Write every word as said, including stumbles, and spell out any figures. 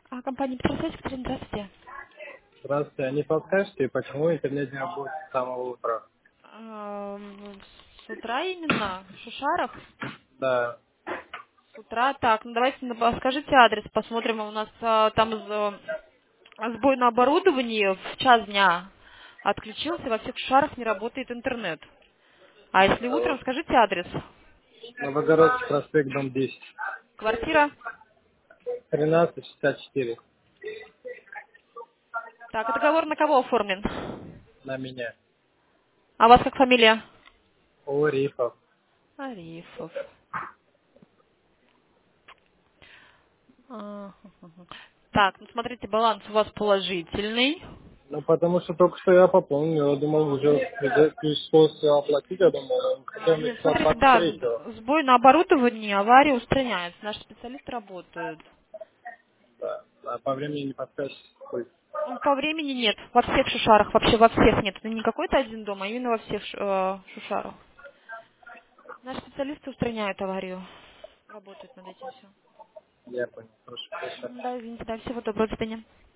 А, компания Петросвязь, Катерина, здравствуйте. Здравствуйте, а не подскажете, почему интернет не работает с самого утра? Эм, С утра именно? В Шушарах? Да, С утра. Так, ну давайте на- скажите адрес, посмотрим. У нас а, там з- сбой на оборудовании в час дня отключился, во всех Шушарах не работает интернет. А если утром, скажите адрес. Новогородский проспект, дом десять, Квартира? тринадцать шестьдесят четыре, Так, а договор на кого оформлен? на меня. А у вас как фамилия? О, Рифов. Арифов. Ага. Так, ну смотрите, баланс у вас положительный. Ну, потому что только что я пополнил, я думал, уже пришлось все оплатить, я думал, он хотел Нет, написать смотрите, да, двадцать третьего. сбой на оборудовании, авария устраняется. Наши специалисты работают. Да, а по времени не подскажете, сколько? Ну, по времени нет. Во всех шушарах, вообще во всех нет. Это не какой-то один дом, а именно во всех ш- э, шушарах. Наши специалисты устраняют аварию. Работают над этим все. Я понял, хорошо, хорошо. Да, извините, да, всего доброго, до свидания.